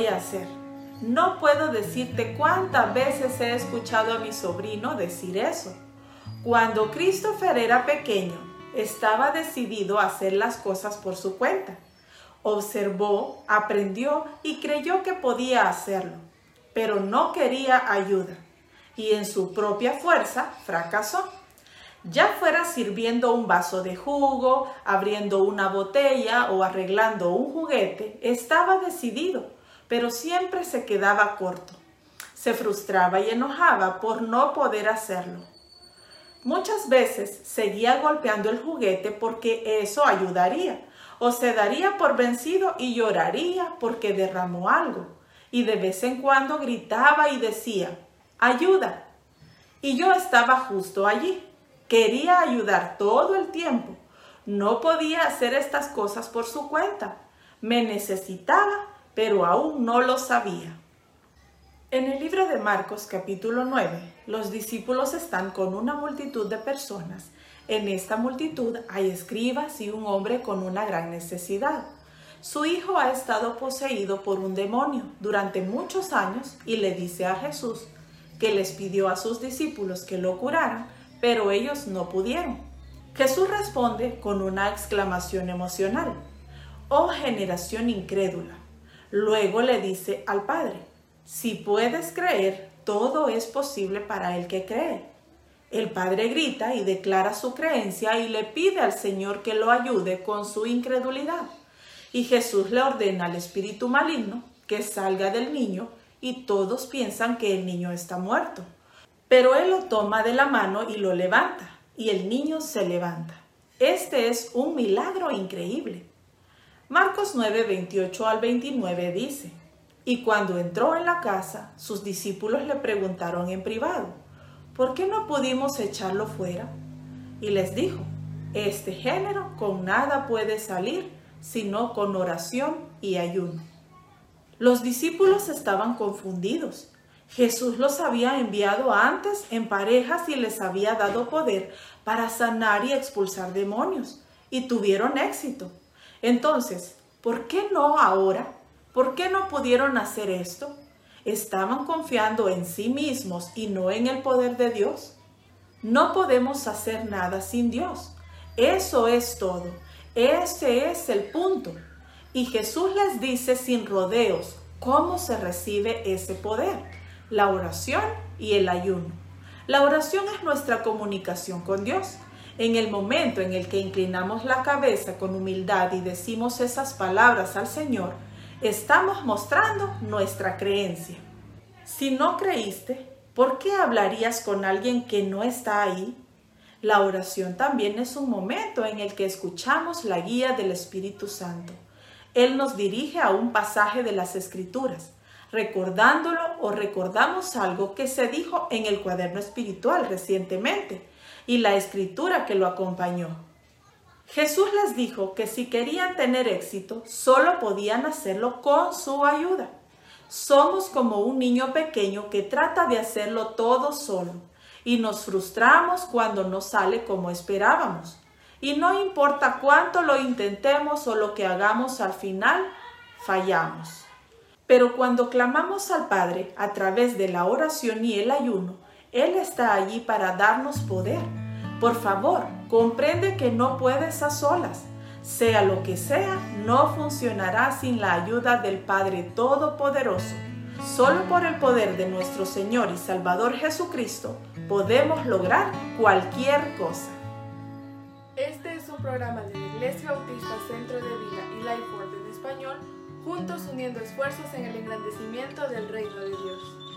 voy a hacer. No puedo decirte cuántas veces he escuchado a mi sobrino decir eso. Cuando Christopher era pequeño, estaba decidido a hacer las cosas por su cuenta. Observó, aprendió y creyó que podía hacerlo, pero no quería ayuda y en su propia fuerza fracasó. Ya fuera sirviendo un vaso de jugo, abriendo una botella o arreglando un juguete, estaba decidido, pero siempre se quedaba corto. Se frustraba y enojaba por no poder hacerlo. Muchas veces seguía golpeando el juguete porque eso ayudaría, o se daría por vencido y lloraría porque derramó algo. Y de vez en cuando gritaba y decía, ¡ayuda! Y yo estaba justo allí. Quería ayudar todo el tiempo. No podía hacer estas cosas por su cuenta. Me necesitaba, pero aún no lo sabía. En el libro de Marcos, capítulo 9, los discípulos están con una multitud de personas. En esta multitud hay escribas y un hombre con una gran necesidad. Su hijo ha estado poseído por un demonio durante muchos años y le dice a Jesús que les pidió a sus discípulos que lo curaran, pero ellos no pudieron. Jesús responde con una exclamación emocional. ¡Oh generación incrédula! Luego le dice al Padre, si puedes creer, todo es posible para el que cree. El Padre grita y declara su creencia y le pide al Señor que lo ayude con su incredulidad. Y Jesús le ordena al espíritu maligno que salga del niño y todos piensan que el niño está muerto. Pero él lo toma de la mano y lo levanta, y el niño se levanta. Este es un milagro increíble. Marcos 9, 28 al 29 dice, y cuando entró en la casa, sus discípulos le preguntaron en privado, ¿por qué no pudimos echarlo fuera? Y les dijo, este género con nada puede salir, sino con oración y ayuno. Los discípulos estaban confundidos. Jesús los había enviado antes en parejas y les había dado poder para sanar y expulsar demonios, y tuvieron éxito. Entonces, ¿por qué no ahora? ¿Por qué no pudieron hacer esto? ¿Estaban confiando en sí mismos y no en el poder de Dios? No podemos hacer nada sin Dios. Eso es todo. Ese es el punto. Y Jesús les dice sin rodeos cómo se recibe ese poder. La oración y el ayuno. La oración es nuestra comunicación con Dios. En el momento en el que inclinamos la cabeza con humildad y decimos esas palabras al Señor, estamos mostrando nuestra creencia. Si no creíste, ¿por qué hablarías con alguien que no está ahí? La oración también es un momento en el que escuchamos la guía del Espíritu Santo. Él nos dirige a un pasaje de las Escrituras, recordándolo o recordamos algo que se dijo en el cuaderno espiritual recientemente y la escritura que lo acompañó. Jesús les dijo que si querían tener éxito, solo podían hacerlo con su ayuda. Somos como un niño pequeño que trata de hacerlo todo solo y nos frustramos cuando no sale como esperábamos. Y no importa cuánto lo intentemos o lo que hagamos, al final fallamos. Pero cuando clamamos al Padre a través de la oración y el ayuno, Él está allí para darnos poder. Por favor, comprende que no puedes a solas. Sea lo que sea, no funcionará sin la ayuda del Padre Todopoderoso. Solo por el poder de nuestro Señor y Salvador Jesucristo podemos lograr cualquier cosa. Este es un programa de la Iglesia Bautista Centro de Vida y Life Word en español, juntos uniendo esfuerzos en el engrandecimiento del reino de Dios.